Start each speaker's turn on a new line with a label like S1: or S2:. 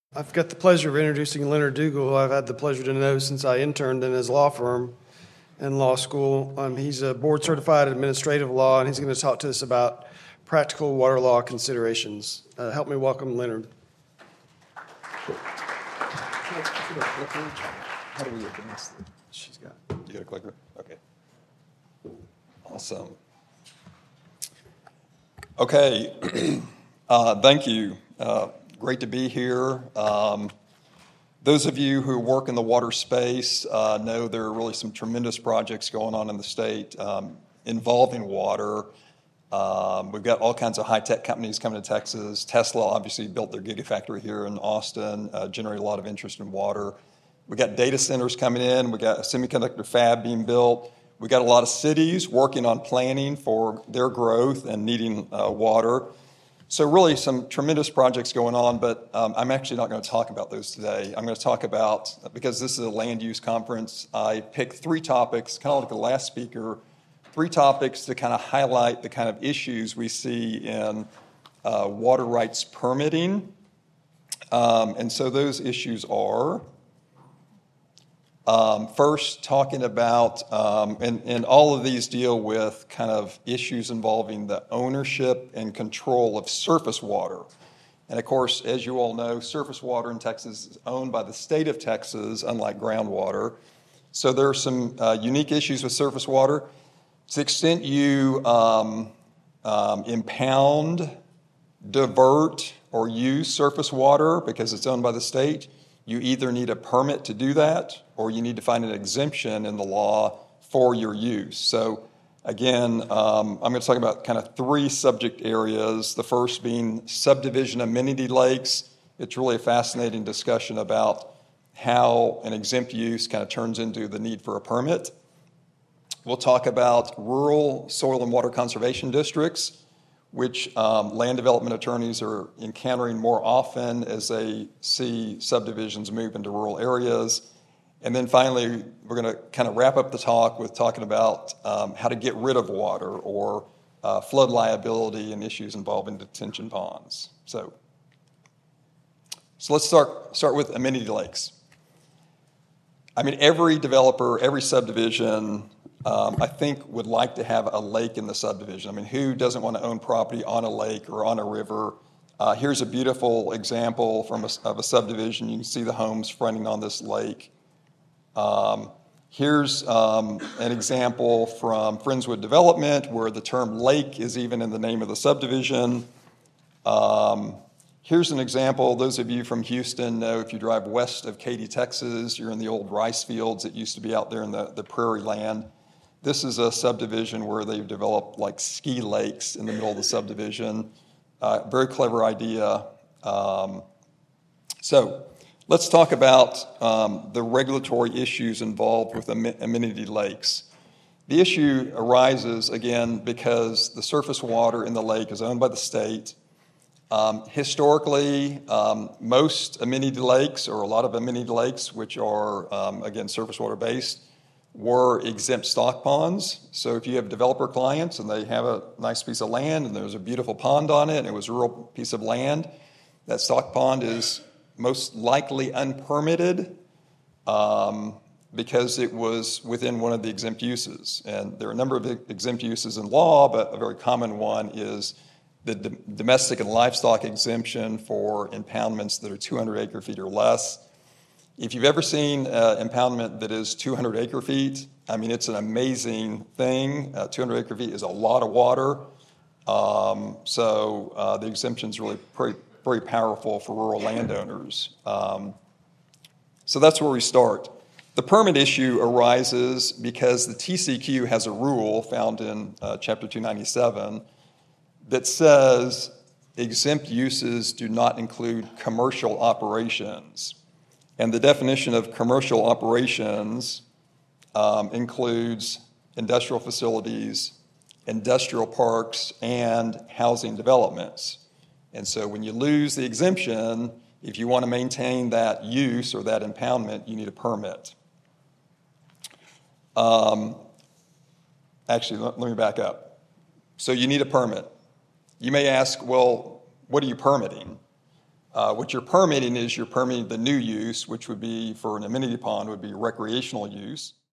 S1: I've got the pleasure of introducing Leonard Dougal, who I've had the pleasure to know since I interned in his law firm in law school. He's a board-certified administrative law, and he's going to talk to us about practical water law considerations. Help me welcome Leonard.
S2: How do we advance this?
S1: She's got.
S2: You got a clicker? Okay. Awesome. Okay. Thank you. Great to be here. Those of you who work in the water space know there are really some tremendous projects going on in the state involving water. We've got all kinds of high-tech companies coming to Texas. Tesla obviously built their gigafactory here in Austin, generated a lot of interest in water. We got data centers coming in. We got a semiconductor fab being built. We got a lot of cities working on planning for their growth and needing water. So really some tremendous projects going on, but I'm actually not going to talk about those today. I'm going to talk about, because this is a land use conference, I picked three topics, kind of like the last speaker, three topics to kind of highlight the kind of issues we see in water rights permitting. And so those issues are, first, talking about, and all of these deal with kind of issues involving the ownership and control of surface water. And of course, as you all know, surface water in Texas is owned by the state of Texas, unlike groundwater. So there are some unique issues with surface water. To the extent you impound, divert, or use surface water because it's owned by the state, you either need a permit to do that or you need to find an exemption in the law for your use. So again, I'm going to talk about kind of three subject areas, the first being subdivision amenity lakes. It's really a fascinating discussion about how an exempt use kind of turns into the need for a permit. We'll talk about rural soil and water conservation districts, which land development attorneys are encountering more often as they see subdivisions move into rural areas. And then finally, we're going to kind of wrap up the talk with talking about how to get rid of water or flood liability and issues involving detention ponds. So let's start with amenity lakes. I mean, every developer, every subdivision, I think would like to have a lake in the subdivision. I mean, who doesn't want to own property on a lake or on a river? Here's a beautiful example of a subdivision. You can see the homes fronting on this lake. Here's an example from Friendswood Development where the term lake is even in the name of the subdivision. Here's an example. Those of you from Houston know if you drive west of Katy, Texas, you're in the old rice fields that used to be out there in the prairie land. This is a subdivision where they've developed like ski lakes in the middle of the subdivision. Very clever idea. So let's talk about the regulatory issues involved with amenity lakes. The issue arises, again, because the surface water in the lake is owned by the state. Historically, most amenity lakes, or a lot of amenity lakes, which are, again, surface water based, were exempt stock ponds. So if you have developer clients and they have a nice piece of land and there's a beautiful pond on it and it was a real piece of land, that stock pond is most likely unpermitted because it was within one of the exempt uses. And there are a number of exempt uses in law, but a very common one is the domestic and livestock exemption for impoundments that are 200 acre feet or less. If you've ever seen impoundment that is 200 acre feet, I mean, it's an amazing thing. 200 acre feet is a lot of water. So the exemption is really very powerful for rural landowners. So that's where we start. The permit issue arises because the TCQ has a rule found in Chapter 297 that says exempt uses do not include commercial operations. And the definition of commercial operations includes industrial facilities, industrial parks, and housing developments. And so when you lose the exemption, if you want to maintain that use or that impoundment, you need a permit. Actually, let me back up. So you need a permit. You may ask, well, what are you permitting? What you're permitting is you're permitting the new use, which would be for an amenity pond, would be recreational use.